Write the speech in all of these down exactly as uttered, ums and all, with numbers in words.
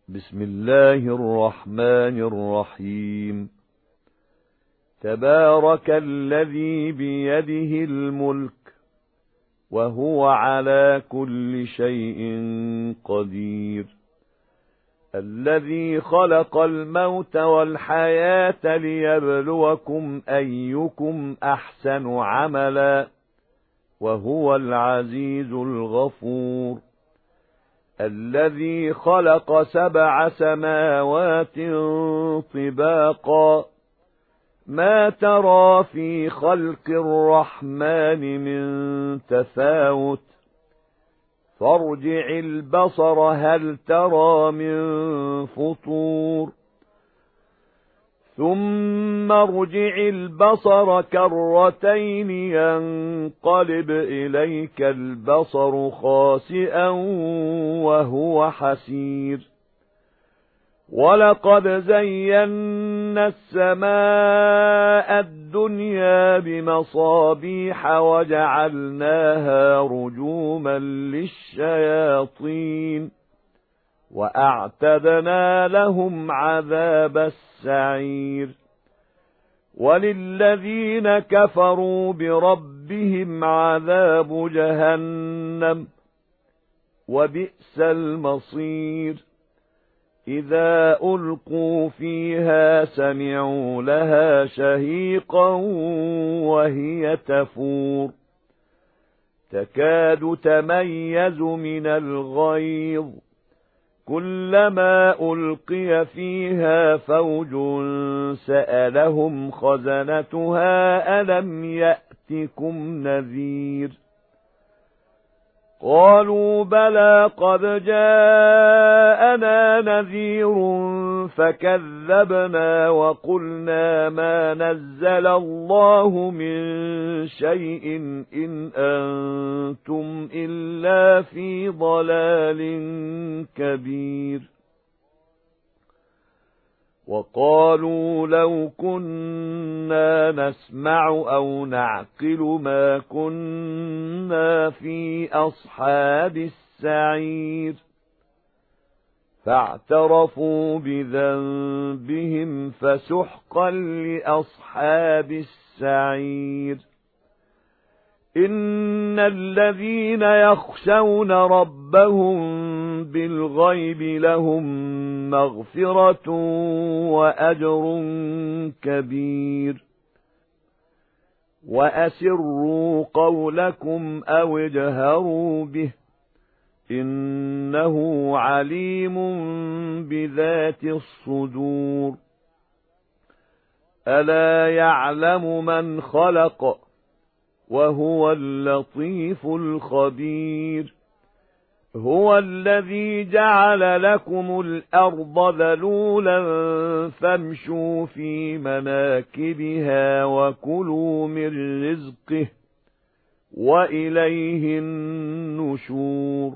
بسم الله الرحمن الرحيم. تبارك الذي بيده الملك وهو على كل شيء قدير، الذي خلق الموت والحياة ليبلوكم أيكم أحسن عملا وهو العزيز الغفور، الذي خلق سبع سماوات طباقا ما ترى في خلق الرحمن من تفاوت فارجع البصر هل ترى من فطور ثم ارجع البصر كرتين ينقلب إليك البصر خاسئا وهو حسير، ولقد زينا السماء الدنيا بمصابيح وجعلناها رجوما للشياطين وأعتدنا لهم عذاب السعير، وللذين كفروا بربهم عذاب جهنم وبئس المصير، إذا ألقوا فيها سمعوا لها شهيقا وهي تفور تكاد تميز من الغيظ، كلما ألقي فيها فوج سألهم خزنتها ألم يأتكم نذير، قالوا بلى قد جاءنا نذير فكذبنا وقلنا ما نزل الله من شيء إن أنتم إلا في ضلال كبير، وقالوا لو كنا نسمع أو نعقل ما كنا في أصحاب السعير، فاعترفوا بذنبهم فسحقا لأصحاب السعير، إن الذين يخشون ربهم بالغيب لهم مغفرة وأجر كبير، وأسروا قولكم أو اجهروا به إنه عليم بذات الصدور، ألا يعلم من خلق وهو اللطيف الخبير، هو الذي جعل لكم الأرض ذلولا فامشوا في مناكبها وكلوا من رزقه وإليه النشور،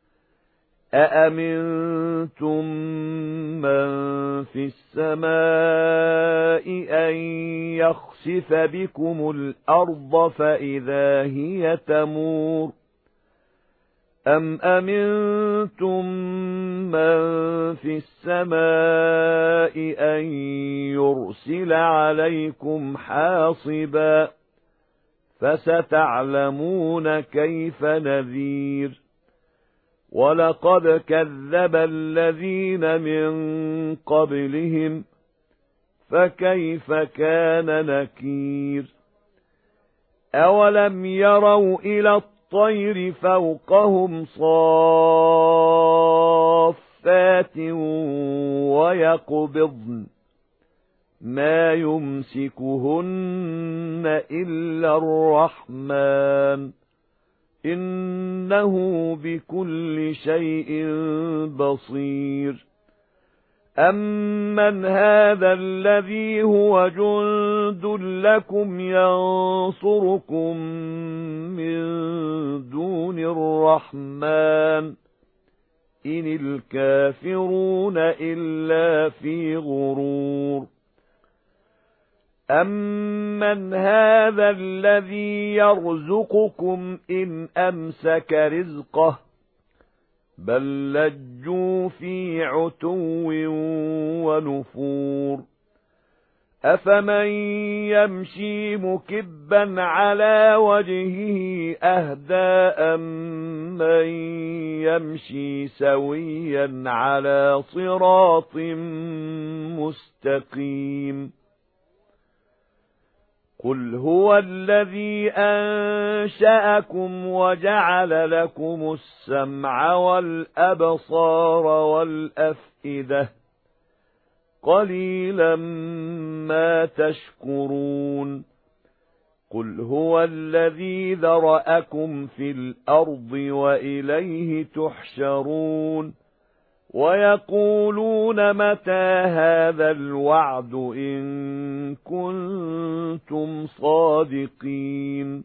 أأمنتم من في السماء أن يخسف بكم الأرض فإذا هي تمور، أم أمنتم من في السماء أن يرسل عليكم حاصبا فستعلمون كيف نذير، ولقد كذب الذين من قبلهم فكيف كان نكير، أولم يروا إلى الطير فوقهم صافات ويقبضن ما يمسكهن إلا الرحمن إنه بكل شيء بصير، أمن هذا الذي هو جند لكم ينصركم من دون الرحمن إن الكافرون إلا في غرور، أَمَّنْ هَذَا الَّذِي يَرْزُقُكُمْ إِنْ أَمْسَكَ رِزْقَهُ بل لجوا في عتو ونفور أفمن يمشي مكبا على وجهه أهدى أمن يمشي سويا على صراط مستقيم قل هو الذي أنشأكم وجعل لكم السمع والأبصار والأفئدة قليلا ما تشكرون قل هو الذي ذرأكم في الأرض وإليه تحشرون ويقولون متى هذا الوعد إن كنتم صادقين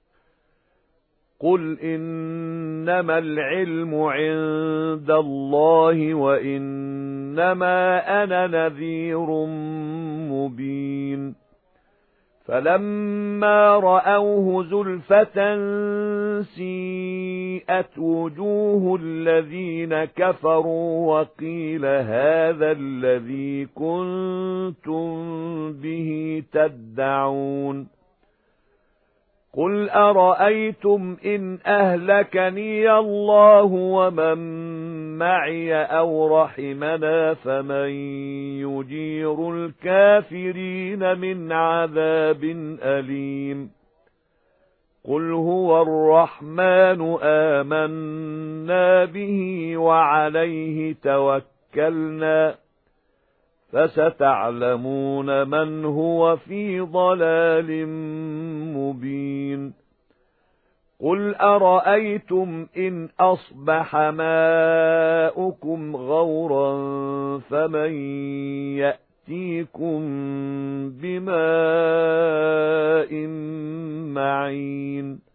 قل إنما العلم عند الله وإنما أنا نذير مبين فلما رأوه زلفة سيئت وجوه الذين كفروا وقيل هذا الذي كنتم به تدعون قل أرأيتم إن أهلكني الله ومن معي أو رحمنا فمن يجير الكافرين من عذاب أليم قل هو الرحمن آمنا به وعليه توكلنا فستعلمون من هو في ضلال مبين قل أرأيتم إن أصبح ماؤكم غورا فمن يأتيكم بماء معين